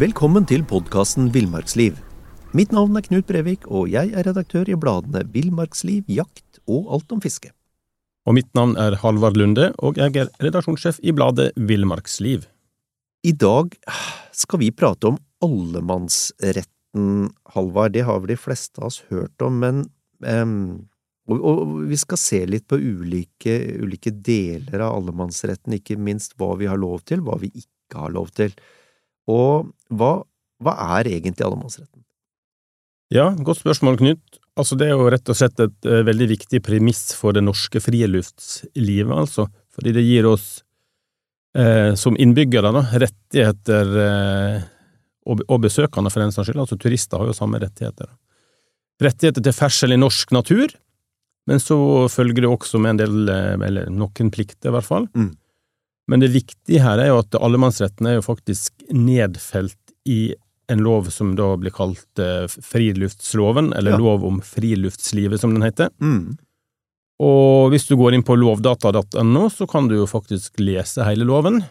Velkommen til podcasten Villmarksliv. Mitt navn Knut Brevik, og jeg redaktør i bladene Villmarksliv, Jakt og Alt om fiske. Og mitt navn Halvard Lunde, og jeg redaksjonssjef i bladet Villmarksliv. I dag skal vi prate om allemannsretten, Halvard. Det har vel de fleste av oss hørt om, men og vi skal se litt på ulike deler av allemannsretten, ikke minst hva vi har lov til, hva vi ikke har lov til. Og hva egentlig allemannsretten? Ja, godt spørsmål, Knut. Altså, det jo rett og slett et veldig viktig premiss for det norske friluftslivet, altså. Fordi det gir oss, som innbyggere, rettigheter, og besøkende for den saks skyld. Altså, turister har jo samme rettigheter. Rettigheter til ferdsel i norsk natur, men så følger det også med en del, eller noen plikter i hvert fall. Men det viktige her jo at allemannsretten jo faktisk nedfelt i en lov som da blir kalt friluftsloven, eller lov om friluftslivet som den heter. Og hvis du går inn på lovdata.no, så kan du jo faktisk lese hele loven.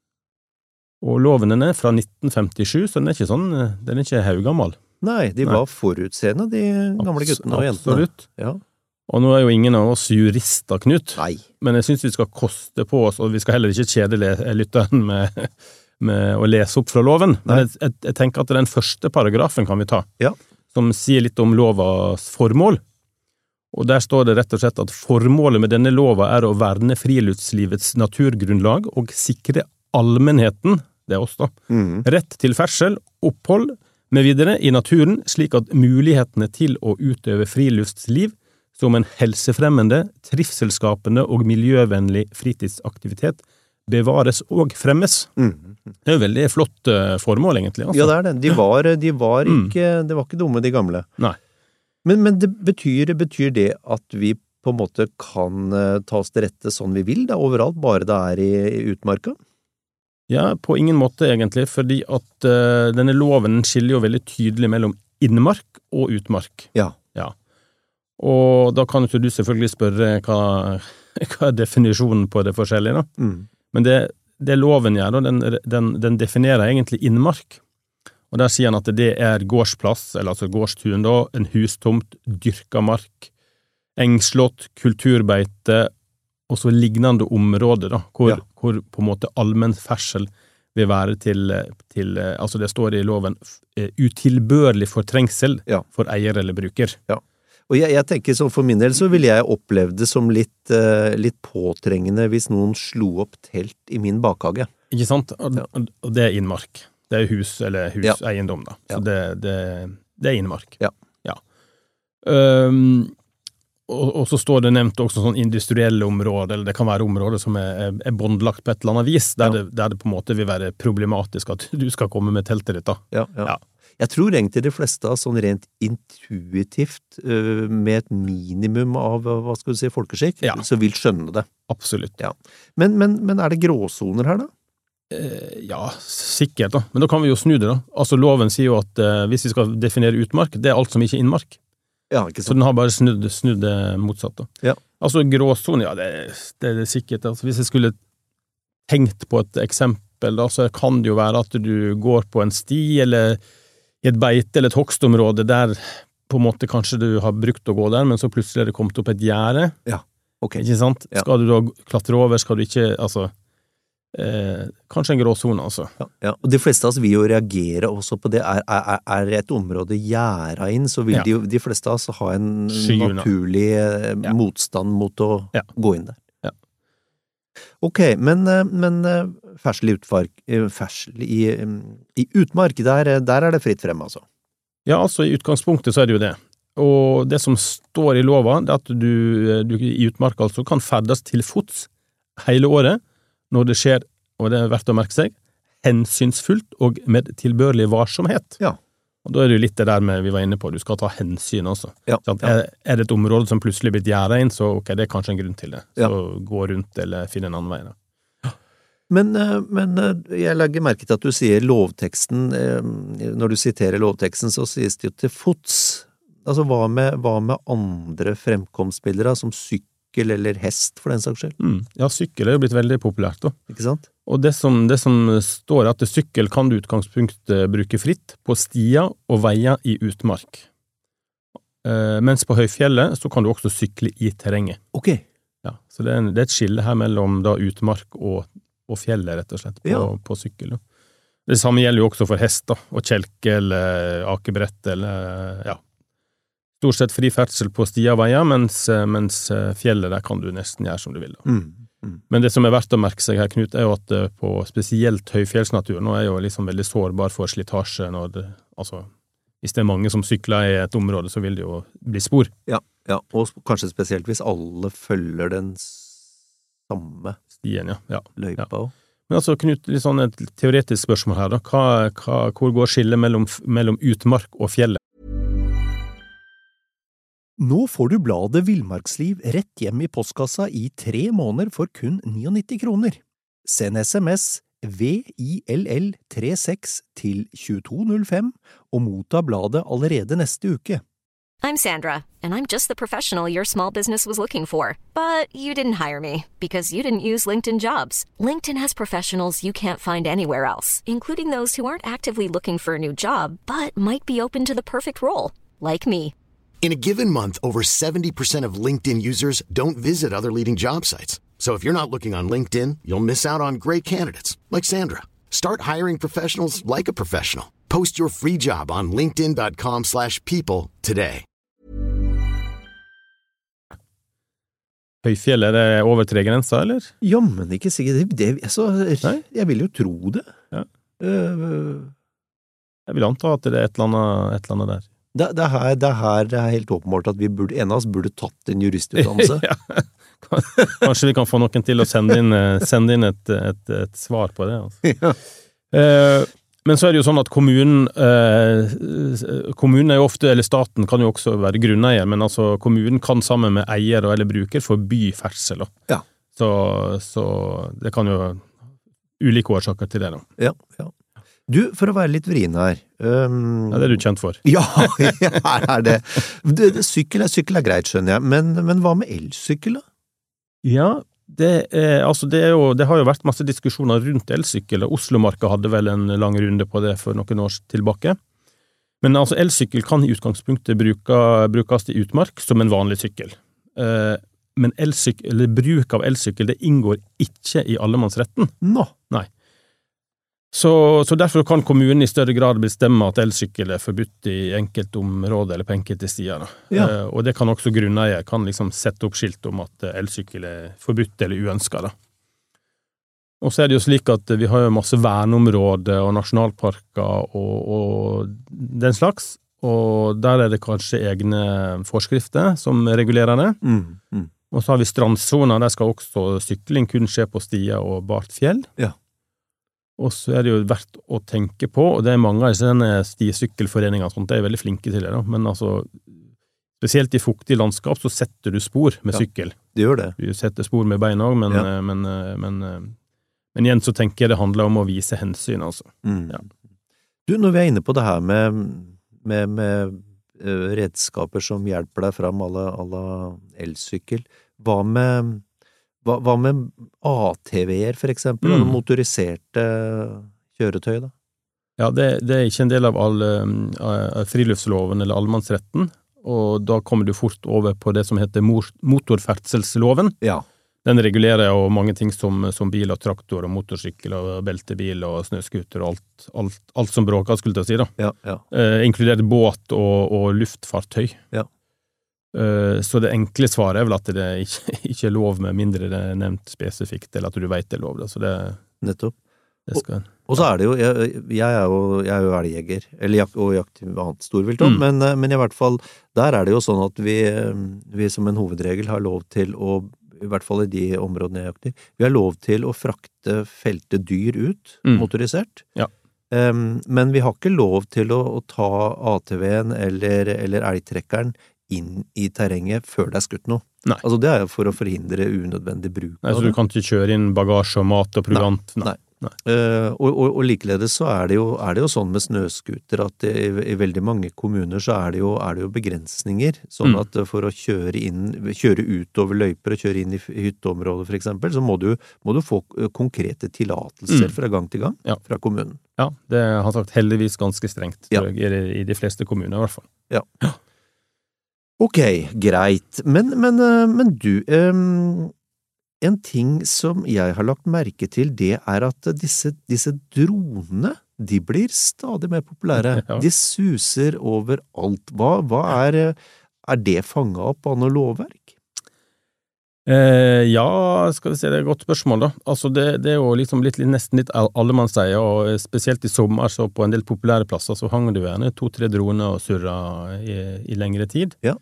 Og loven fra 1957, så den er ikke haugammal. Nei, de var forutseende, de gamle guttene og jentene. Absolutt. Ja. Og nå jo ingen av oss jurister, Knut. Nei. Men jeg synes vi skal koste på oss, og vi skal heller ikke kjede lytteren med å lese opp fra loven. Men jeg tenker at den første paragrafen kan vi ta, som sier litt om lovas formål. Og der står det rett og slett at formålet med denne lova å verne friluftslivets naturgrunnlag og sikre allmennheten, det oss da, rett til ferdsel, opphold med videre i naturen, slik at mulighetene til å utøve friluftsliv som en helsefremmende, trivselskapende og miljøvennlig fritidsaktivitet bevares og fremmes. Det jo veldig flott formål, egentlig. Altså. Ja, det det. De var ikke dumme, de gamle. Nei. Men det betyr det at vi på en måte kan ta oss til rette sånn vi vil, da, overalt, bare det i utmarka? Ja, på ingen måte, egentlig, fordi at denne loven skiller jo veldig tydelig mellom innmark og utmark. Ja. Og da kan du selvfølgelig spørre hva definisjonen på det forskjellige, da. Men det loven gjør, den definerer egentlig innmark. Og der sier han at det gårdsplass, eller altså gårdstun da, en hustomt, dyrka mark, engslott, kulturbeite, og så lignende områder, da, hvor på en måte allmenn ferdsel vil være til altså det står i loven, utilbørlig fortrengsel for eier eller bruker. Ja. Og jeg tenker så for min del så ville jeg opplevd det som litt påtrengende hvis noen slo opp telt i min bakhage. Ikke sant? Og det innmark. Det hus eller huseiendom da. Så det innmark. Ja. Og så står det nevnt også sånn industrielle områder, eller det kan være områder som båndlagt på et eller annet vis, der det på en måte vil være problematisk at du skal komme med teltet ditt da. Ja. Jeg tror egentlig de fleste av sånn rent intuitivt, med et minimum av, hva skal du si, folkeskikk, så vil skjønne det. Absolutt. Ja. Men det gråsoner her da? Ja, sikkert da. Men da kan vi jo snu det da. Altså loven sier jo at hvis vi skal definere utmark, det alt som ikke er innmark. Ja, ikke sant. Så den har bare snudd det motsatt da. Ja. Altså gråsoner, det sikkert. Altså, hvis jeg skulle tenkt på et eksempel da, så kan det jo være at du går på en sti, eller i et beite eller et hogstområde der på en måte kanskje du har brukt å gå der, men så plutselig det kommet opp et gjerde. Ja, ok. Ikke sant? Ja. Skal du da klatre over, skal du ikke, altså, kanskje en gråzone, altså. Ja, og de fleste av oss vil jo reagere også på det. Et område gjerdet inn, så vil de fleste av oss ha en naturlig motstand mot å gå inn der. Ok, men fersel i utmark, der det fritt frem, altså? Ja, altså i utgangspunktet så det jo det. Og det som står i lova, det at du i utmark altså kan ferdes til fots hele året, når det skjer, og det verdt å merke seg, hensynsfullt og med tilbørlig varsomhet. Ja. Og da det jo litt det der med vi var inne på, du skal ta hensyn også. Ja. Det et område som plutselig blitt gjerdet inn, så ok, det kanskje en grunn til det. Så gå rundt eller finne en annen vei da. Ja. Men jeg legger merke til at du sier lovteksten, når du siterer lovteksten, så sies det jo til fots. Altså hva med andre fremkomstbilder, som sykkel sykkel eller hest for den saks skyld. Ja, sykkel er jo blitt veldig populært da. Ikke sant? Og det som står er at sykkel kan du utgangspunktet bruke fritt på stier og veier i utmark. Mens på høyfjellet så kan du også sykle i terrenget. Ok. Ja, så det er et skille her mellom da utmark og fjellet, rett og slett, på sykkel. Da. Det samme gjelder jo også for hest da, og kjelke eller akebrett, eller ja. Stort sett fri ferdsel på stier og veier, mens fjellet der kan du nesten gjøre som du vil. Da. Men det som er verdt å merke seg her, Knut, er jo at på spesielt høyfjellsnatur nå er jo liksom veldig sårbar for slitasje når det, altså, hvis det er mange som sykler i et område, så vil det jo bli spor. Ja, og kanskje spesielt hvis alle følger den samme stien, ja. Løypa også. Men altså, Knut, litt sånn et teoretisk spørsmål her da. Hvor går skillet mellom utmark og fjellet? Nå får du bladet Villmarksliv rett hjem i postkassa i 3 måneder for kun 99 kroner. Send SMS VILL36 til 2205 og motta bladet allerede neste uke. I'm Sandra, and I'm just the professional your small business was looking for. But you didn't hire me because you didn't use LinkedIn Jobs. LinkedIn has professionals you can't find anywhere else, including those who aren't actively looking for a new job, but might be open to the perfect role, like me. In a given month, over 70% of LinkedIn users don't visit other leading job sites. So if you're not looking on LinkedIn, you'll miss out on great candidates, like Sandra. Start hiring professionals like a professional. Post your free job on linkedin.com/people today. Høyfjell, er det over 3 grenser, eller? Ja, men ikke sikkert. Jeg vil jo tro det. Ja. Jeg vil anta at det er et eller annet der. Det er helt åpenbart at en av oss burde tatt en juristutdannelse. Ja. Kanskje vi kan få noen til å sende inn et svar på det. Altså. Ja. Men så er det jo sånn at kommunen er jo ofte, eller staten kan jo også være grunneier, men altså kommunen kan sammen med eier eller bruker forby ferdsel. Ja. Så det kan jo ulike årsaker til det da. Ja. Du, for å være litt vrien her. Ja, det er du kjent for. Ja, her er det. Sykkel er greit, skjønner jeg, men hva med elsykkel da? Ja, det har jo vært masse diskusjoner rundt elsykkel, og Oslomarka hadde vel en lang runde på det for noen år tilbake. Men altså, elsykkel kan i utgangspunktet brukes i utmark som en vanlig sykkel. Men bruk av elsykkel, det inngår ikke i allemannsretten. Nå? Nei. Så derfor kan kommunen i større grad bestemme at elsykkel er forbudt i enkelte områder eller på enkelte stier. Ja. Og det kan også grunneier kan liksom sette opp skilt om at elsykkel er forbudt eller uønsket. Og så er det jo slik at vi har jo masse verneområder og nasjonalparker og den slags, og der er det kanskje egne forskrifter som regulerer det. Og så har vi strandsoner, der skal også sykling kun skje på stier og bart fjell. Ja. Og så er det jo verdt å tenke på, og det er mange av denne stisykkelforeningene og sånt, det er veldig flinke til det da, men altså, spesielt i fuktig landskap så setter du spor med sykkel. Det gjør det. Du setter spor med beina også, men igjen så tenker jeg det handler om å vise hensyn, altså. Ja. Du, når vi er inne på det her med redskaper som hjelper deg fram alle elsykkel, hva med ATV-er for eksempel, eller motoriserte kjøretøy da? Ja, det er ikke en del av friluftsloven eller allemannsretten, og da kommer du fort over på det som heter motorferdselsloven. Ja. Den regulerer jo mange ting som bil og traktor og motorsykkel og beltebil og snøskuter og alt som bråker, skulle jeg si da. Ja. Inkludert båt og luftfartøy. Ja. Så det enkle svaret er vel at det ikke er lov med mindre det er nevnt spesifikt, eller at du vet det er lov. Da. Så det, nettopp. Og så er det jo, jeg er jo elgjeger, og jakt i annet storvilt, men i hvert fall, der er det jo sånn at vi som en hovedregel har lov til å, i hvert fall i de områdene jeg jakter, vi har lov til å frakte felte dyr ut, motorisert. Ja. Men vi har ikke lov til å ta ATV-en eller elgtrekkeren inn i terrenget før det er skutt noe. Nei. Altså det er jo for å forhindre unødvendig bruk. Nei, så du kan ikke kjøre inn bagasje og mat og proviant? Nei. Og likeledes så det jo sånn med snøskuter at i veldig mange kommuner så det jo begrensninger, sånn at for å kjøre ut over løyper og kjøre inn i hytteområder for eksempel, så må du få konkrete tillatelser fra gang til gang fra kommunen. Ja, det har sagt heldigvis ganske strengt, tror jeg, i de fleste kommuner i hvert fall. Ja. Ok, greit. Men du, en ting som jeg har lagt merke til, det at disse dronene, de blir stadig mer populære. De suser over alt. Hva det fanget opp av noe lovverk? Ja, skal vi se, det et godt spørsmål da. Altså det jo liksom nesten litt allemannseie, og spesielt i sommer så på en del populære plasser så hang det jo gjerne 2-3 droner og surret i lengre tid. Ja.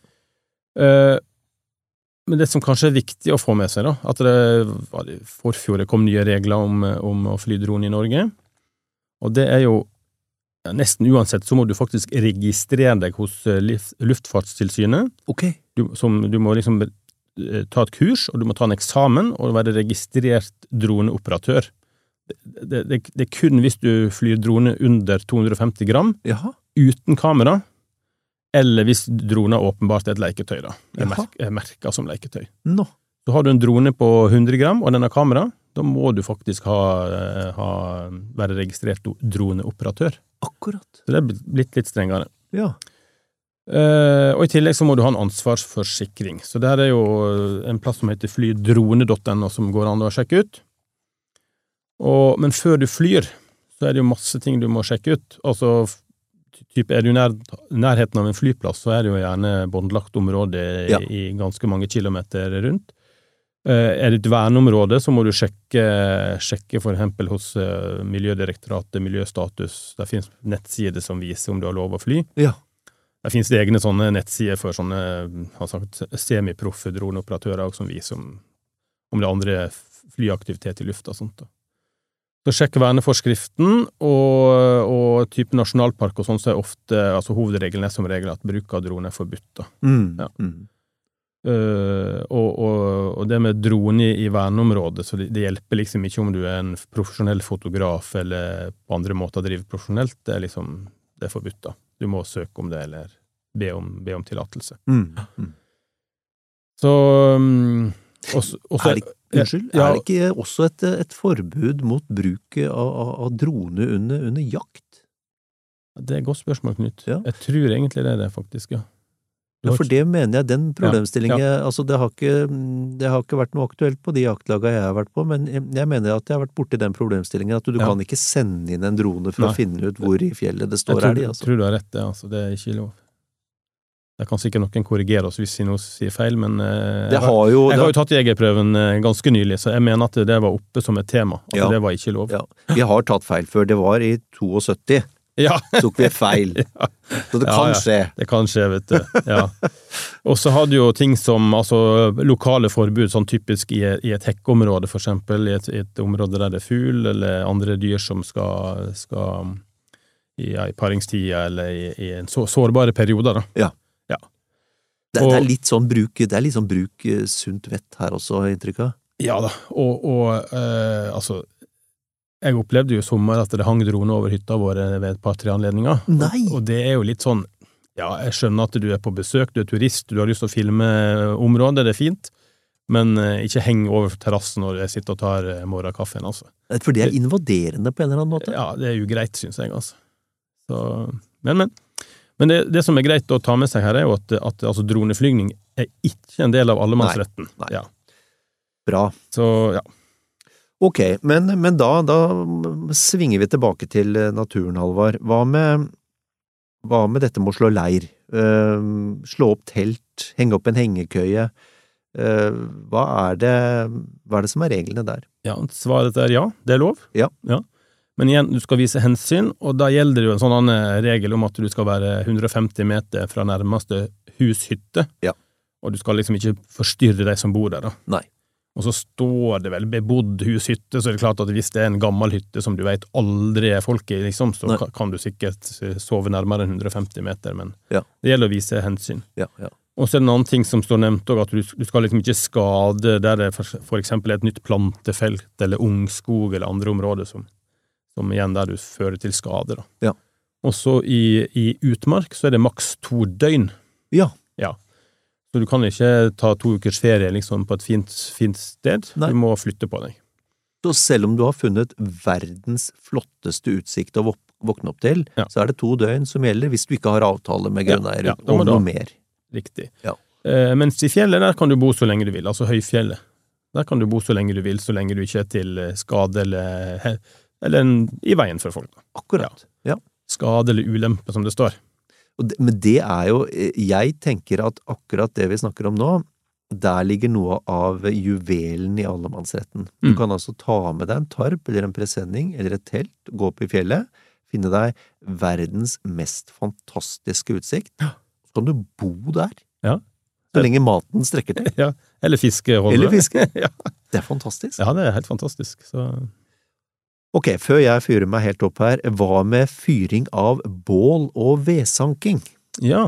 Men det som kanskje viktig å få med seg da, at det forfjor kom nye regler om å fly drone i Norge, og det jo nesten uansett så må du faktisk registrere deg hos Luftfartstilsynet. Ok. Du må liksom ta et kurs, og du må ta en eksamen og være registrert droneoperatør. Det kun hvis du flyr drone under 250 gram, uten kamera, eller hvis dronen åpenbart et leketøy da, merket som leketøy. Så har du en drone på 100 gram, og den har kamera, da må du faktisk være registrert droneoperatør. Akkurat. Så det blitt litt strengere. Ja. Og i tillegg så må du ha en ansvarsforsikring. Så det jo en plass som heter flydrone.no som går an å sjekke ut. Men før du flyr, så det jo masse ting du må sjekke ut. Altså, typ du nærheten av en flyplass, så det jo gjerne båndlagt område i ganske mange kilometer rundt. Det et verneområde, så må du sjekke for eksempel hos Miljødirektoratet, Miljøstatus. Det finnes nettsider som viser om du har lov å fly. Ja. Det finnes egne sånne nettsider for sånne, har sagt, semiproffe droneoperatører som viser om det andre flyaktivitet i lufta og sånt da. Så sjekk verneforskriften, og type nasjonalpark og sånn, så ofte, altså hovedregelen som regel at bruk av drone forbudt da. Ja. Og det med drone i verneområdet, så det hjelper liksom ikke om du en profesjonell fotograf eller på andre måter driver profesjonelt, det liksom, det forbudt da. Du må søke om det, eller be om tillatelse. Så Unnskyld, det ikke også et forbud mot bruk av drone under jakt? Det et godt spørsmål, Knut. Ja. Jeg tror egentlig det faktisk, ja. Ja, for det mener jeg, den problemstillingen, altså det har ikke vært noe aktuelt på de jaktlagene jeg har vært på, men jeg mener at jeg har vært borti den problemstillingen, at du kan ikke sende inn en drone for å finne ut hvor i fjellet det står Jeg tror du har rett, altså. Det ikke lov. Det kan sikkert noen korrigere oss hvis noe sier feil, men jeg har jo tatt jegerprøven ganske nylig, så jeg mener at det var oppe som et tema, at det var ikke lov. Ja. Vi har tatt feil før, det var i 72. Tok vi feil. Så det kan skje. Det kan skje, vet du. Ja. Og så hadde jo ting som altså, lokale forbud, sånn typisk i et hekkeområde, for eksempel, i et område der det fugl, eller andre dyr som skal i paringstida, eller i en sårbare perioder. Da. Ja. Det litt sånn bruk sunt vett her også, inntrykk av? Ja da, altså, jeg opplevde jo i sommer at det hang drone over hytta våre ved et par-tre anledninger. Nei! Og det jo litt sånn, ja, jeg skjønner at du på besøk, du turist, du har lyst til å filme området, det fint, men ikke heng over terrassen når jeg sitter og tar morgenkaffen, altså. For det invaderende på en eller annen måte? Ja, det jo greit, synes jeg, altså. Så, men det som greit å ta med seg her jo at altså, droneflygning ikke en del av allemannsretten. Nei. Ja. Bra. Så, ja. Ok, men da svinger vi tilbake til naturen, Halvard. Hva med dette med å slå leir? Slå opp telt, henge opp en hengekøye? Hva det som reglene der? Ja, svaret ja, det lov. Ja. Men igjen, du skal vise hensyn, og da gjelder det jo en sånn regel om at du skal være 150 meter fra nærmeste hushytte, og du skal liksom ikke forstyrre de som bor der da. Nei. Og så står det vel bebodd hushytte, så det klart at hvis det en gammel hytte som du vet aldri folk i, liksom, så kan du sikkert sove nærmere enn 150 meter, men det gjelder å vise hensyn. Ja. Og så en annen ting som står nevnt også, at du skal liksom ikke skade der det for eksempel et nytt plantefelt, eller ungskog, eller andre områder som igjen der du fører til skade. Da. Ja. Og så i utmark så det maks 2 døgn. Ja. Ja. Så du kan ikke ta 2 ukers ferie liksom på et fint sted. Nei. Du må flytte på deg. Så selv om du har funnet verdens flotteste utsikt å våkne opp til, så det 2 døgn som gjelder hvis du ikke har avtale med grunneier om noe mer. Riktig. Ja. Mens i fjellet, der kan du bo så lenge du vil, altså høyfjellet. Der kan du bo så lenge du vil, så lenge du ikke til skade eller i veien for folk. Akkurat, ja. Skade eller ulempe, som det står. Men det jo, jeg tenker at akkurat det vi snakker om nå, der ligger noe av juvelen i allemannsretten. Du kan altså ta med deg en tarp eller en presenning eller et telt, gå opp i fjellet, finne deg verdens mest fantastiske utsikt, så kan du bo der. Ja. Så lenge maten strekker til. Ja, eller fiske. Eller fiske. Ja. Det fantastisk. Ja, det helt fantastisk. Så... Ok, før jeg fyrer meg helt opp her, hva med fyring av bål og vedsanking? Ja,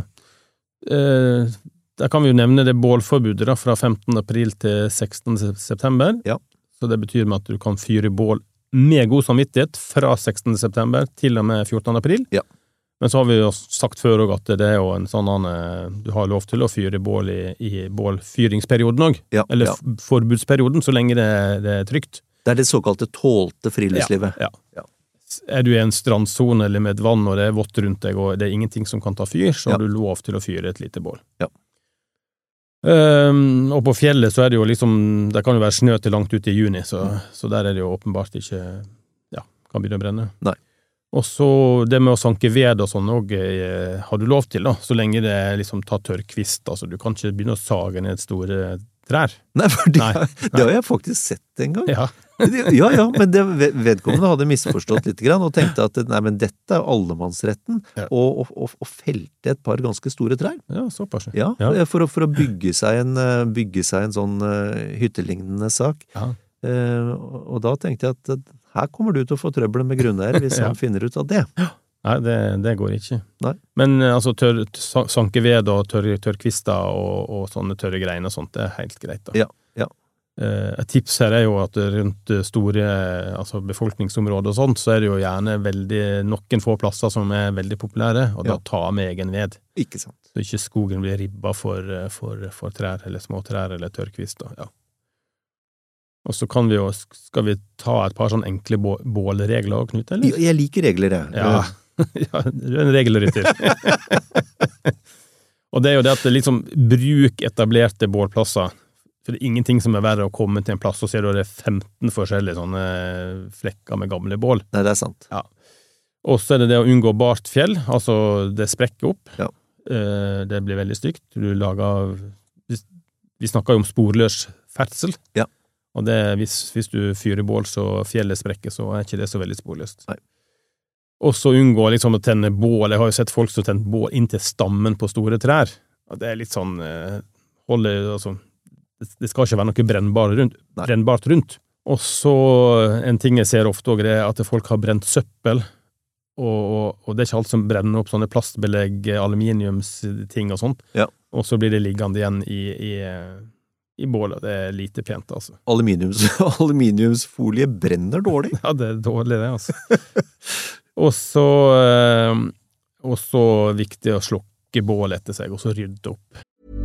der kan vi jo nevne det bålforbudet da, fra 15. april til 16. september. Ja. Så det betyr med at du kan fyre bål med god samvittighet fra 16. september til og med 14. april. Ja. Men så har vi jo sagt før også at det jo en sånn du har lov til å fyre bål i bålfyringsperioden også, eller forbudsperioden, så lenge det trygt. Det det såkalte tålte friluftslivet. Ja. Du i en strandzone eller med et vann, og det vått rundt deg, og det ingenting som kan ta fyr, så har du lov til å fyre et lite bål. Ja. Og på fjellet så det jo liksom, det kan jo være snø til langt ut i juni, så der det jo åpenbart ikke, kan begynne å brenne. Nei. Og så det med å sanke ved og sånn også, har du lov til da, så lenge det liksom tar tørrkvist, altså du kan ikke begynne å sage ned store trær. Nei, for det har jeg faktisk sett en gang. Ja. Ja, men vedkommende hadde misforstått litt grann, og tenkte at nei, men dette allemannsretten, og felte et par ganske store trær. Ja, såpass. Ja, for å bygge seg en sånn hyttelignende sak. Ja. Og da tenkte jeg at her kommer du til å få trøbbel med grunneier hvis han finner ut av det. Nei, det går ikke. Nei. Men altså sanke ved og tørrkvister og sånne tørre greiner og sånt, det helt greit da. Ja. Et tips her jo at rundt store befolkningsområder og sånt, så det jo gjerne noen få plasser som veldig populære, og da ta med egen ved. Ikke sant. Så ikke skogen blir ribba for trær eller små trær eller tørrkvister, Og så skal vi ta et par sånne enkle bålregler, Knut, eller? Jeg liker regler, jeg. Ja, du en regelrytter. Og det jo det at liksom bruk etablerte bålplasser, for det ingenting som verre å komme til en plass, og ser du det 15 forskjellige sånne flekker med gamle bål. Nei, det sant. Ja. Og så det å unngå bart fjell, altså det sprekker opp. Ja. Det blir veldig stygt. Vi snakker jo om sporløs ferdsel. Ja. Og hvis du fyrer bål så fjellet sprekker, så ikke det så veldig sporløst. Nei. Og så unngå liksom å tenne bål. Jeg har jo sett folk som tenner bål inntil stammen på store trær. Og det litt sånn det skal ikke være noe brennbart rundt. Og så en ting jeg ser ofte også, at folk har brent søppel, og det ikke alt som brenner opp sånne plastbelegg, aluminiumsting og sånt. Ja. Og så blir det liggende igjen i bålet. Det lite pent, altså. Aluminiumsfolie brenner dårlig. Ja, det dårlig det, altså. Og så viktig å slukke bål etter seg, og så rydde opp.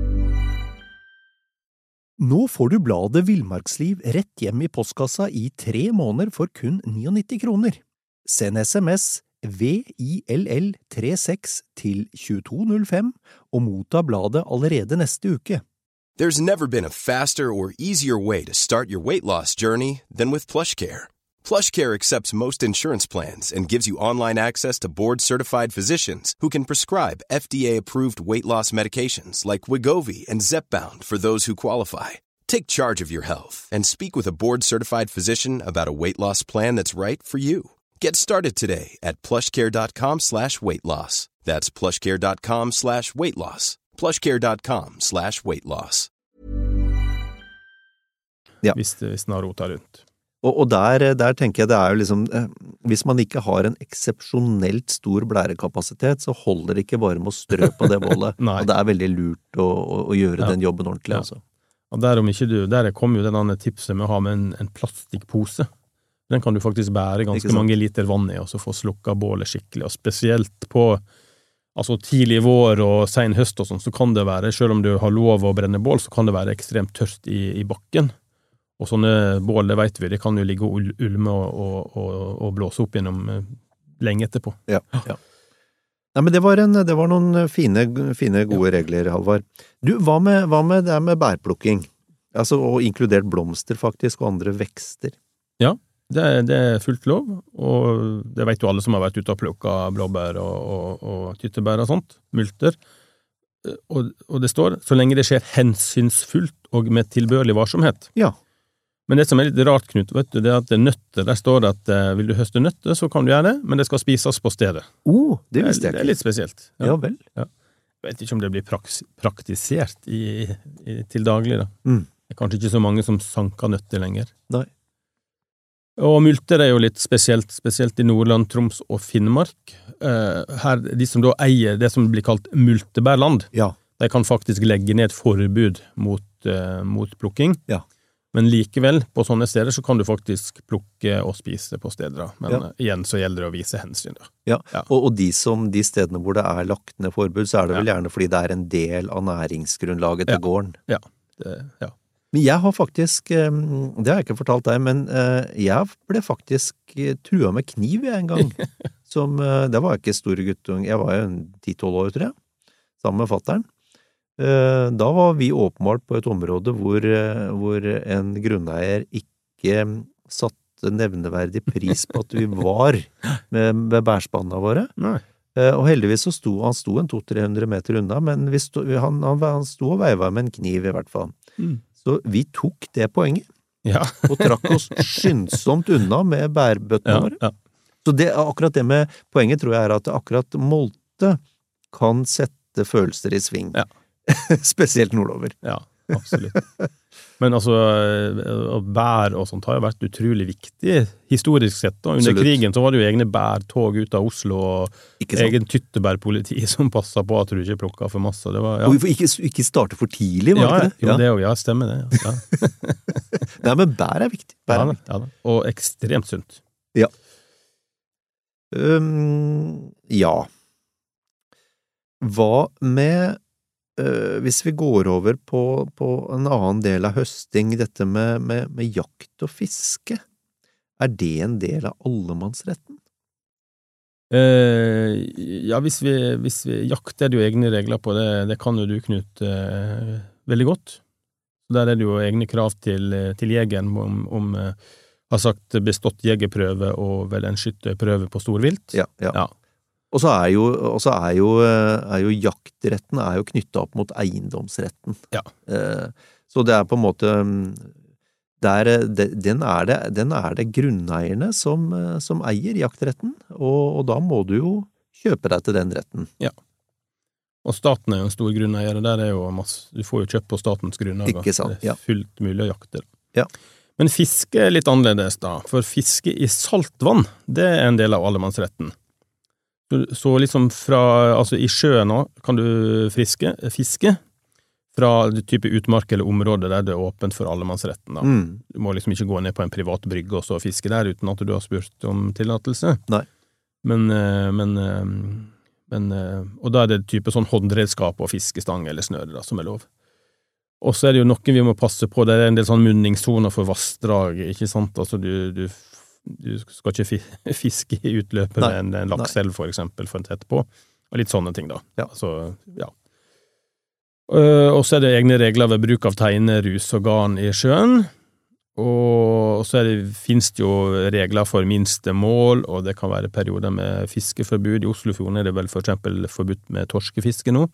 Nå får du bladet Villmarksliv rett hjem i postkassa i 3 måneder for kun 99 kroner. Send SMS VILL36 til 2205 og motta bladet allerede neste uke. There's never been a faster or easier way to start your weight loss journey than with PlushCare. PlushCare accepts most insurance plans and gives you online access to board-certified physicians who can prescribe FDA-approved weight loss medications like Wegovy and Zepbound for those who qualify. Take charge of your health and speak with a board-certified physician about a weight loss plan that's right for you. Get started today at plushcare.com/weightloss. That's plushcare.com/weightloss. plushcare.com/weightloss. Ja. Hvis den har rota rundt. Og der tenker jeg det jo liksom hvis man ikke har en eksepsjonelt stor blærekapasitet, så holder det ikke bare med å strø på det bollet. Nei. Og det veldig lurt å gjøre den jobben ordentlig, altså. Og der kom jo denne tipset med å ha med en plastikkpose. Den kan du faktisk bære ganske mange liter vann i, og så få slukket bålet skikkelig, og spesielt på tidlig vår og sen høst og sånn, så kan det være, selv om du har lov å brenne bål, så kan det være ekstremt tørt i bakken. Og sånne bål, det vet vi, det kan jo ligge og ulme og blåse opp gjennom lenge etterpå. Ja. Nei, men det var noen fine gode regler, Halvard. Du, hva med det med bærplukking? Altså, og inkludert blomster faktisk, og andre vekster. Ja. Det fullt lov, og det vet jo alle som har vært ute og plukket blåbær og tyttebær og sånt, multer. Og det står, så lenge det skjer hensynsfullt og med tilbørlig varsomhet. Ja. Men det som litt rart, Knut, vet du, det at nøtter, der står det at vil du høste nøtter, så kan du gjøre det, men det skal spises på stedet. Det visste jeg ikke. Det litt spesielt. Ja vel. Ja. Jeg vet ikke om det blir praktisert til daglig da. Det er kanskje ikke så mange som sanker nøtter lenger. Nei. Og multer jo litt spesielt i Nordland, Troms og Finnmark. Her, de som da eier det som blir kalt multebærland, de kan faktisk legge ned et forbud mot plukking. Ja. Men likevel, på sånne steder, så kan du faktisk plukke og spise på steder. Men igjen så gjelder det å vise hensyn. Ja. Og de stedene hvor det er lagt ned forbud, så er det vel gjerne fordi det er en del av næringsgrunnlaget til gården. Ja. Men jeg har faktisk, det har jeg ikke fortalt deg, men jeg ble faktisk truet med kniv en gang. Det var ikke stor guttung, jeg var jo 10-12 år, tror jeg, sammen med fatteren. Da var vi åpenbart på et område hvor en grunneier ikke satte nevneverdig pris på at vi var med bærspannene våre. Nei. Og heldigvis så han sto en 200-300 meter unna, men han sto og veiva med en kniv i hvert fall. Så vi tok det poenget, og trakk oss skyndsomt unna med bærbøttene våre. Så akkurat det med poenget tror jeg at akkurat molte kan sette følelser i sving. Spesielt nordover. Ja, absolutt. Men bær og sånt har jo vært utrolig viktig historisk sett. Da. Under krigen så var det jo egne bærtog ut av Oslo og egen tyttebærpoliti som passet på at du ikke plukket for masse. Det var, Og vi får ikke starte for tidlig, var det det? Ja, stemmer det. Ja. Nei, men bær viktig. Bær viktig. Ja, og ekstremt sunt. Ja. Hva med hvis vi går over på en annen del av høsting, dette med jakt og fiske, er det en del av allemannsretten? Ja, hvis vi jakter det jo egne regler på det, det kan jo du, Knut, veldig godt. Der er det jo egne krav til jegeren om har sagt bestått jegerprøve og vel en skytterprøve på storvilt. Ja. Og så er jo jaktretten er jo knyttet opp mot eiendomsretten. Ja. Så det er på en måte den er det grunneierne som eier jaktretten, og da må du jo kjøpe deg til den retten. Ja. Og staten er jo en stor grunneier, og der er jo du får jo kjøpt på statens grunner. Ikke sant, Det er fullt mulig å jakte. Ja. Men fiske er litt annerledes da, for fiske i saltvann, det er en del av allemannsretten. Så liksom i sjøen nå kan du fiske fra type utmark eller område der det er åpent for allemannsretten da. Du må liksom ikke gå ned på en privat brygge og så fiske der uten at du har spurt om tillatelse. Nei. Men og da er det type sånn håndredskap og fiskestang eller snøre da, som er lov. Og så er det jo noe vi må passe på, det er en del sånn munningssoner for vassdrag, ikke sant? Altså du skal ikke fiske i utløpet med en lakselv for eksempel, for en tett på, og litt sånne ting da. Ja. Og så er det egne regler ved bruk av teine, rus og garn i sjøen, og så finnes det jo regler for minste mål, og det kan være perioder med fiskeforbud. I Oslofjorden er det vel for eksempel forbudt med torskefiske nå.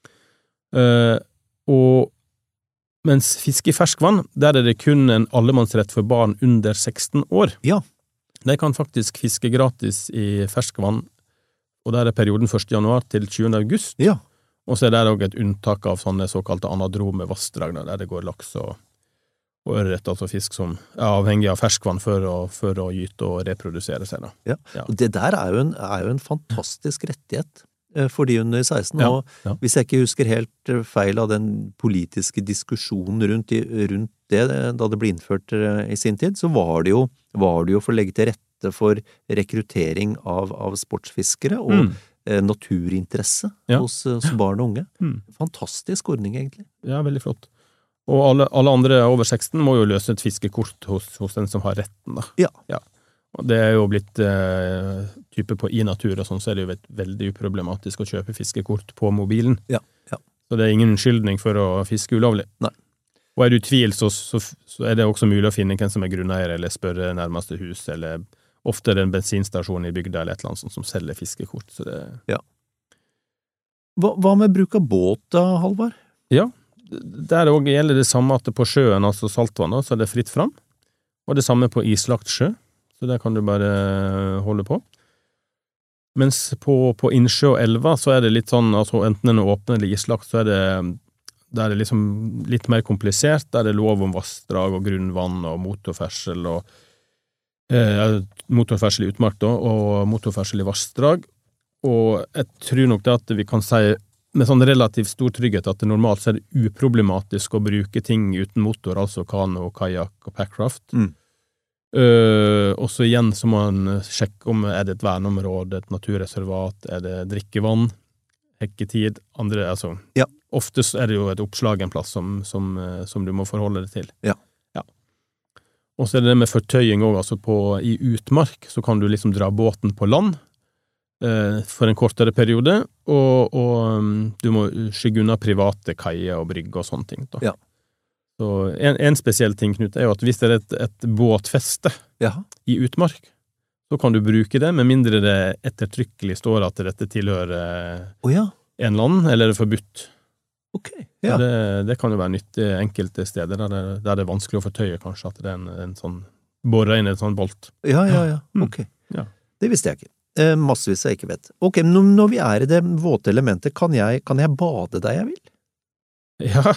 Mens fiske i ferskvann, der er det kun en allemannsrett for barn under 16 år. Ja. De kan faktisk fiske gratis i ferskvann, og der er perioden 1. januar til 20. august. Ja. Og så er det også et unntak av sånne såkalte anadrome vassdrag, der det går laks og ørret, altså fisk som avhengig av ferskvann for å gyte og reprodusere seg da. Ja, og det der jo en fantastisk rettighet for de under 16, og hvis jeg ikke husker helt feil av den politiske diskusjonen rundt det, da det ble innført i sin tid, så var det jo for å legge til rette for rekruttering av sportsfiskere og naturinteresse hos barn og unge. Fantastisk ordning egentlig. Ja, veldig flott. Og alle andre over 16 må jo løse et fiskekort hos den som har retten da. Ja. Og det jo blitt type på i-natur og sånn, så det jo veldig uproblematisk å kjøpe fiskekort på mobilen. Ja. Så det ingen unnskyldning for å fiske ulovlig. Nei. Og du i tvil, så det også mulig å finne hvem som grunneier, eller spørre nærmeste hus, eller ofte en bensinstasjon i bygda eller et eller annet sånt som selger fiskekort. Så det... Ja. Hva med bruk av båt da, Halvard? Ja, der også gjelder det samme at på sjøen, altså saltvann, så det fritt fram. Og det samme på islagt sjø, så der kan du bare holde på. Mens på innsjø og elva så det litt sånn, altså enten den åpne eller islagt, så der det liksom litt mer komplisert, der det lov om vassdrag og grunnvann og motorferdsel og motorferdsel i utmark da, og motorferdsel i vassdrag. Og jeg tror nok det at vi kan si med sånn relativt stor trygghet at det normalt så det uproblematisk å bruke ting uten motor, altså kano, kajak og packraft. Og så igjen så må man sjekke om det et verneområde, et naturreservat, det drikkevann, hekketid, andre, altså ofte så det jo et oppslag en plass som du må forholde deg til. Ja. Og så det med fortøying også, altså i utmark så kan du liksom dra båten på land for en kortere periode, og du må skygge unna private kaier og brygge og sånne ting da. Ja. Så en spesiell ting, Knut, jo at hvis det et båtfeste i utmark, så kan du bruke det, med mindre det ettertrykkelig står at dette tilhører en land, eller det forbudt. Ok, ja. Det kan jo være nyttig enkelte steder, der det vanskelig å fortøye kanskje, at det en sånn, borre inn en sånn bolt. Ja, ok. Ja. Det visste jeg ikke. Massevis jeg ikke vet. Ok, når vi i det våte elementet, kan jeg bade der jeg vil? Ja,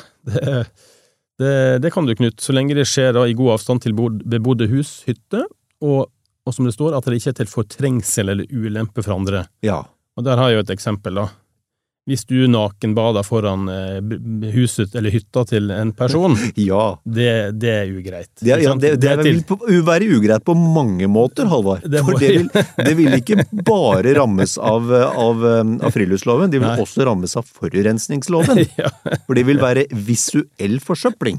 det kan du, Knut, så lenge det skjer da, i god avstand til bebodde hus, hytte, og som det står, at det ikke til fortrengsel eller ulempe for andre. Ja. Og der har jeg jo et eksempel da. Hvis du nakenbader foran huset eller hytta til en person, det ugreit. Det vil være ugreit på mange måter, Halvard. For det vil ikke bare rammes av friluftsloven, det vil også rammes av forurensningsloven. For det vil være visuell forsøpling.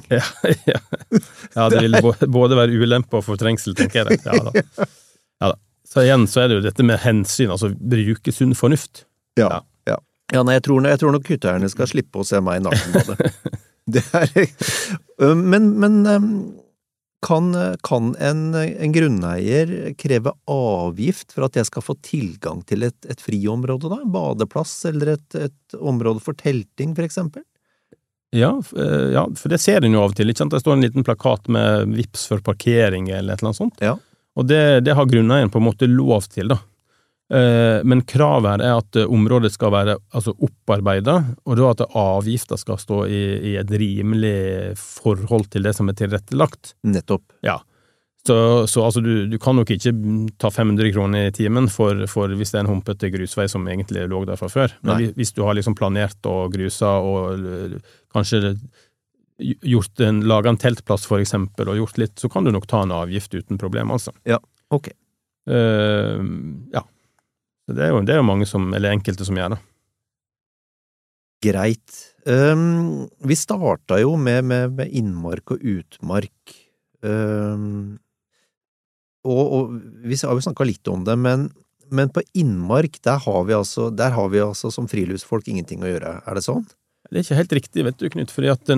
Ja, det vil både være ulempe og fortrengsel, tenker jeg. Ja da. Så igjen så det jo dette med hensyn, altså bruke sunn fornuft. Ja, nei, jeg tror nok hytteeierne skal slippe å se meg nakenbade. Men kan en grunneier kreve avgift for at jeg skal få tilgang til et friområde da? En badeplass eller et område for telting, for eksempel? Ja, for det ser en jo av og til, ikke sant? Det står en liten plakat med vips for parkering eller et eller annet sånt. Ja. Og det har grunneieren på en måte lov til da. Men kravet at området skal være opparbeidet, og da at avgifter skal stå i et rimelig forhold til det som tilrettelagt. Nettopp. Ja. Så altså, du kan nok ikke ta 500 kroner i timen for hvis det en humpete grusvei som egentlig lå der fra før. Men hvis du har liksom planert og grusa og kanskje laget en teltplass for eksempel og gjort litt, så kan du nok ta en avgift uten problem, altså. Ja, ok. Ja. Det er jo mange eller enkelte som gjør det. Greit. Vi startet jo med innmark og utmark. Og vi har jo snakket litt om det, men på innmark, der har vi altså som friluftsfolk ingenting å gjøre. Det sånn? Det ikke helt riktig, vet du, Knut, fordi at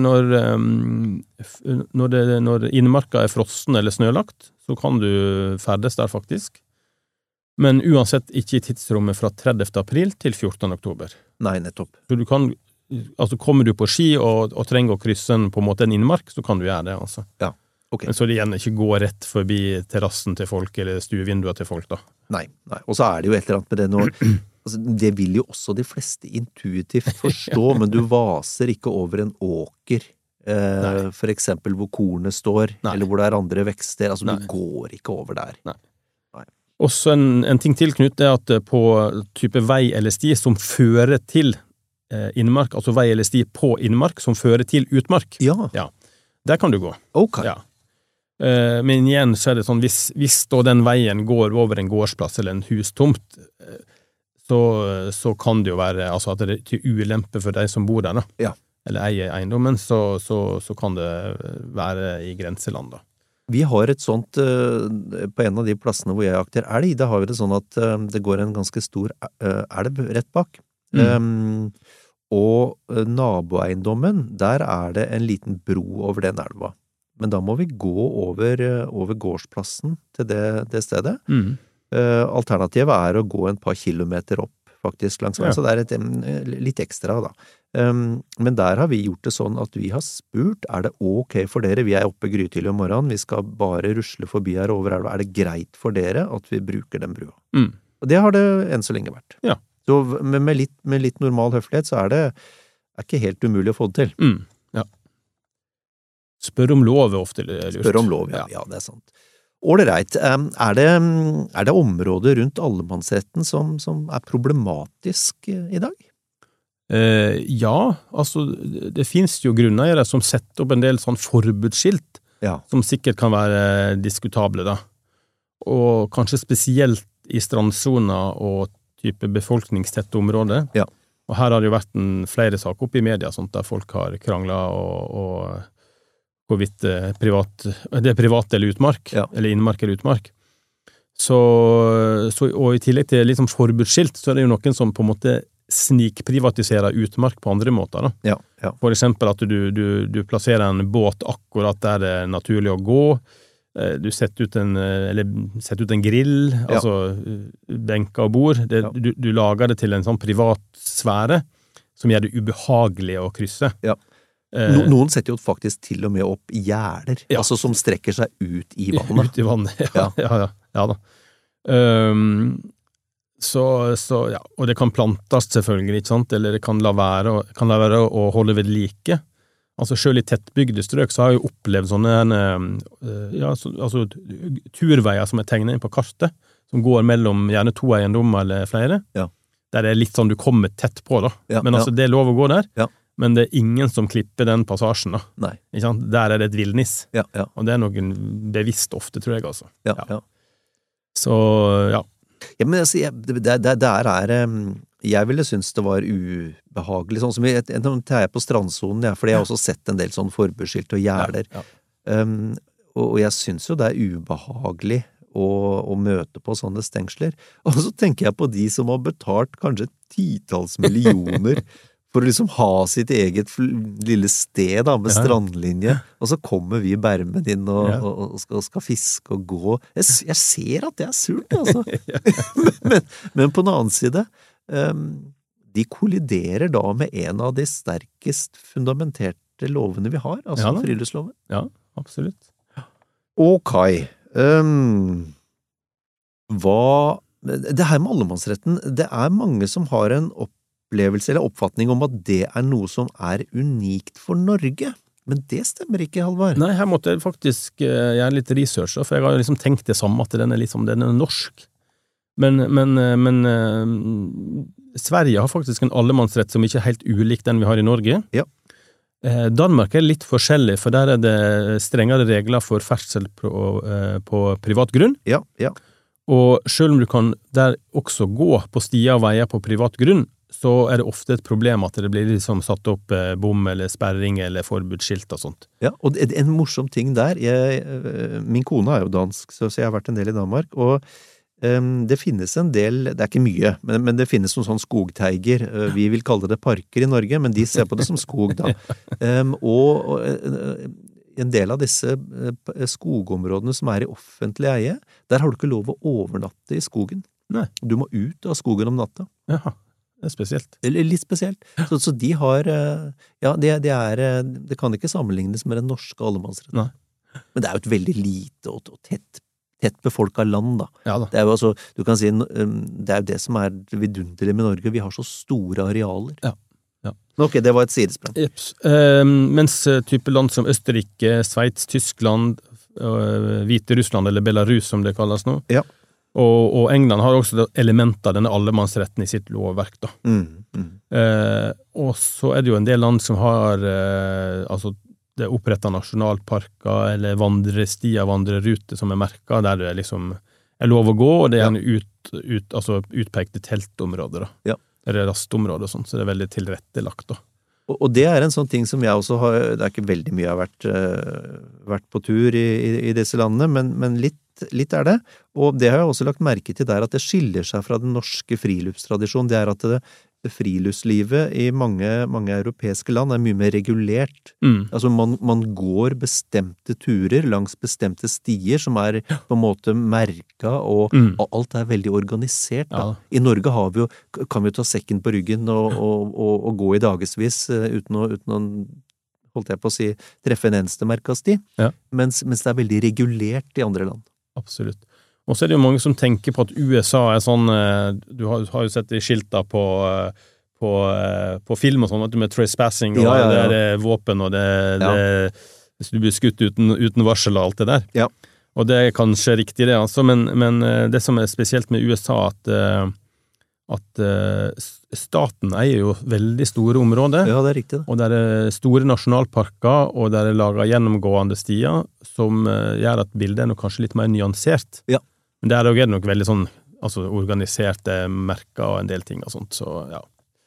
når innmarka frossen eller snølagt, så kan du ferdes der faktisk. Men uansett ikke i tidsrommet fra 30. april til 14. oktober. Nei, nettopp. Så du kan, altså kommer du på ski og trenger å krysse på en måte en innmark, så kan du gjøre det, altså. Ja, ok. Men så det igjen ikke gå rett forbi terrassen til folk, eller stuevinduet til folk, da. Nei. Og så det jo et eller annet med det når, altså, det vil jo også de fleste intuitivt forstå, men du vaser ikke over en åker for eksempel hvor kornet står, Nei. eller hvor det andre vekster, altså Nei. du går ikke over der. Nei. Også en ting til, Knut, er at på type vei eller sti som fører til innmark, altså vei eller sti på innmark som fører til utmark, Ja. Der kan du gå. Ok. Ja. Men igjen så er det sånn, hvis da den veien går over en gårdsplass eller en hustomt, så kan det jo være altså at det er til ulempe for de som bor der, da. Ja. Eller eier eiendommen, så kan det være i grenseland, da. Vi har et sånt, på en av de plassene hvor jeg jakter elg, da har vi det sånn at det går en ganske stor elv rett bak. Og naboeiendommen, der er det en liten bro over den elva. Men da må vi gå over gårdsplassen til det stedet. Alternativet er å gå en par kilometer opp, faktisk, langs veien, så det er litt ekstra, da. Men der har vi gjort det sånn at vi har spurt, er det ok for dere, vi er oppe grytidlig om morgenen, vi skal bare rusle forbi her over elva, er det greit for dere at vi bruker den brua? Og det har det enn så lenge vært. Ja. Så med litt normal høflighet, så er det ikke helt umulig å få det til. Ja. Spør om lov er ofte lurt. Spør om lov, ja, det er sant. Ålreit, er det områder rundt allemannsretten som er problematisk i dag? Ja, altså det finnes jo grunneiere som setter opp en del sånn forbudsskilt, som sikkert kan være diskutable, da. Og kanskje spesielt i strandsona og type befolkningstette områder. Ja. Og her har det jo vært flere saker oppe i media, sånt der folk har kranglet og hvorvidt det er privat eller utmark, eller innmark eller utmark. Og i tillegg til liksom forbudsskilt, så er det jo noen som på en måte snikprivatiserer utmark på andre måter, da. For eksempel at du plasserer en båt akkurat der det er naturlig å gå, du setter ut en grill, altså benker og bord, du lager det til en sånn privat sfære som gjør det ubehagelig å krysse. Noen setter jo faktisk til og med opp gjerder, altså som strekker seg ut i vannet. Ut i vannet, ja da. Og det kan plantes selvfølgelig, ikke sant, eller det kan la være å holde ved like. Altså selv i tettbygde strøk så har jeg jo opplevd sånne turveier som er tegnet inn på kartet, som går mellom gjerne 2 eiendommer eller flere, der det er litt sånn du kommer tett på, da. Men altså det er lov å gå der, men det er ingen som klipper den passasjen, da. Nei. Ikke sant? Der er det et villnis. Og det er noen bevisst ofte, tror jeg, altså. Så, Ja, men altså, jeg ville synes det var ubehagelig, sånn som nå tar jeg på strandsonen, for jeg har også sett en del sånn forbudsskilt og gjerder. Og jeg synes jo det er ubehagelig å møte på sånne stengsler. Og så tenker jeg på de som har betalt kanskje 10-talls millioner for å liksom ha sitt eget lille sted da, med strandlinje, og så kommer vi i bermen inn og skal fiske og gå. Jeg ser at det er surt, altså. men på den annen side, de kolliderer da med en av de sterkest fundamenterte lovene vi har, altså friluftsloven. Ja, absolutt. Ok. Det her med allemannsretten, det er mange som har en opplevelse eller oppfatning om at det er noe som er unikt for Norge. Men det stemmer ikke, Halvard. Nei, her måtte jeg faktisk gjøre litt research, for jeg har liksom tenkt det samme, at den er norsk. Men Sverige har faktisk en allemannsrett som ikke er helt ulik den vi har i Norge. Danmark er litt forskjellig, for der er det strengere regler for ferdsel på privat grunn. Og selv om du kan der også gå på stier og veier på privat grunn, så er det ofte et problem at det blir liksom satt opp bom eller sperring eller forbudsskilt og sånt. Ja, og en morsom ting der, min kone er jo dansk, så jeg har vært en del i Danmark, og det finnes en del, det er ikke mye, men det finnes noen sånn skogteiger, vi vil kalle det parker i Norge, men de ser på det som skog da. Og en del av disse skogområdene som er i offentlig eie, der har du ikke lov å overnatte i skogen. Nei. Du må ut av skogen om natta. Jaha. Det er spesielt. Litt spesielt. Så de har, det kan ikke sammenlignes med den norske allemannsretten. Nei. Men det er jo et veldig lite og tett befolket land, da. Ja da. Det er jo altså, du kan si, det er jo det som er vidunderlig med Norge, vi har så store arealer. Ja. Ok, det var et sidesprang. Mens type land som Østerrike, Sveits, Tyskland, Hviterussland eller Belarus som det kalles nå, Ja. og England har også elementer av denne allemannsretten i sitt lovverk da. Og så det jo en del land som har altså det opprettet nasjonalparker eller vandrestier, vandreruter som merket der det liksom lov å gå, og det gjerne altså utpekte teltområder da. Ja. Eller rastområder og sånt, så det veldig tilrettelagt da. Og det en sånn ting som jeg også har, det ikke veldig mye jeg har vært på tur i disse landene, men litt det, og det har jeg også lagt merke til der at det skiller seg fra den norske friluftstradisjonen, det at det friluftslivet i mange europeiske land mye mer regulert. Altså man går bestemte turer langs bestemte stier som på en måte merket, og alt veldig organisert. Da. Ja. I Norge kan vi ta sekken på ryggen og gå i dagesvis uten å holdt jeg på å si, treffe en eneste merket sti, mens det veldig regulert i andre land. Absolutt. Og så det jo mange som tenker på at USA sånn, du har jo sett de skilta på film og sånn, med trespassing, og det våpen, og hvis du blir skutt uten varsel og alt det der. Ja. Og det kanskje riktig det, altså, men det som spesielt med USA, at staten eier jo veldig store områder. Ja, det riktig. Og det store nasjonalparker, og det laget gjennomgående stier, som gjør at bildet nok kanskje litt mer nyansert. Ja. Men det også nok veldig sånn, altså organiserte merker og en del ting og sånt, så ja.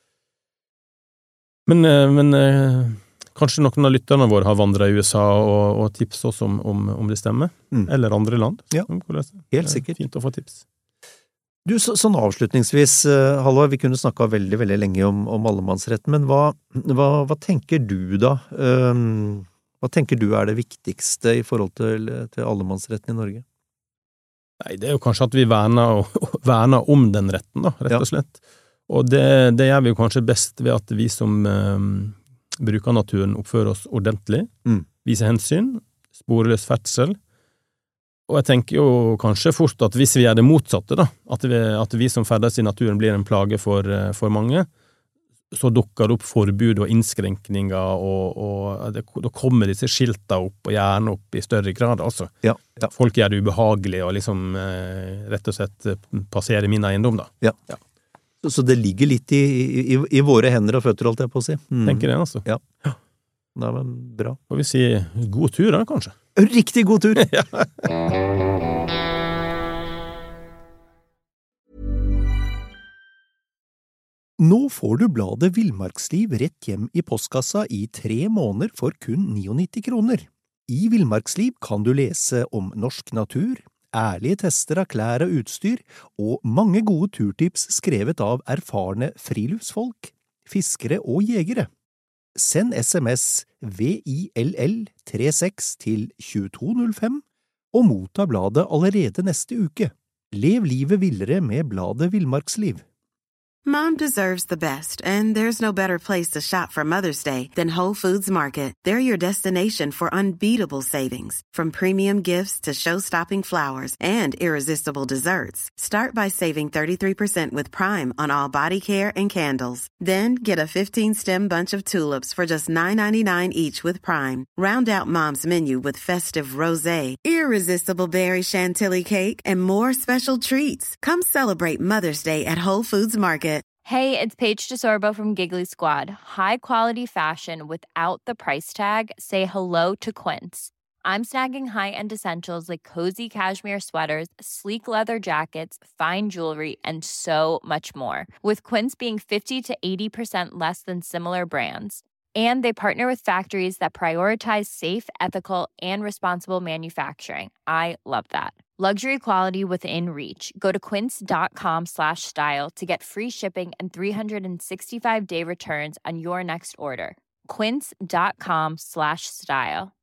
Men kanskje noen av lytterne våre har vandret i USA og tips også om det stemmer, eller andre land. Ja, helt sikkert. Fint å få tips. Du, sånn avslutningsvis, Halvor, vi kunne snakket veldig, veldig lenge om allemannsretten, men hva tenker du da? Hva tenker du det viktigste i forhold til allemannsretten i Norge? Nei, det jo kanskje at vi verner om den retten da, rett og slett. Og det gjør vi jo kanskje best ved at vi som bruker naturen oppfører oss ordentlig, viser hensyn, sporløs ferdsel. Og jeg tenker jo kanskje fort at hvis vi gjør det motsatte da, at vi som ferdes i naturen blir en plage for mange, så dukker det opp forbud og innskrenkninger, og da kommer disse skiltene opp, og gjerne opp i større grad, altså. Ja. Folk gjør det ubehagelig, og liksom rett og slett passerer min eiendom da. Ja. Så det ligger litt i våre hender og føtter, holdt jeg på å si. Tenker det, altså. Ja. Det var bra. Får vi si god tur da, kanskje? Riktig god tur! Ja. Nå får du bladet Villmarksliv rett hjem i postkassa i 3 måneder for kun 99 kroner. I Villmarksliv kan du lese om norsk natur, ærlige tester av klær og utstyr, og mange gode turtips skrevet av erfarne friluftsfolk, fiskere og jegere. Send SMS VILL36 til 2205 og motta bladet allerede neste uke. Lev livet villere med bladet Villmarksliv. Mom deserves the best, and there's no better place to shop for Mother's Day than Whole Foods Market. They're your destination for unbeatable savings, from premium gifts to show-stopping flowers and irresistible desserts. Start by saving 33% with Prime on all body care and candles. Then get a 15-stem bunch of tulips for just $9.99 each with Prime. Round out Mom's menu with festive rosé, irresistible berry chantilly cake, and more special treats. Come celebrate Mother's Day at Whole Foods Market. Hey, it's Paige DeSorbo from Giggly Squad. High quality fashion without the price tag. Say hello to Quince. I'm snagging high-end essentials like cozy cashmere sweaters, sleek leather jackets, fine jewelry, and so much more. With Quince being 50 to 80% less than similar brands. And they partner with factories that prioritize safe, ethical, and responsible manufacturing. I love that. Luxury quality within reach. Go to quince.com/style to get free shipping and 365-day returns on your next order. Quince.com/style.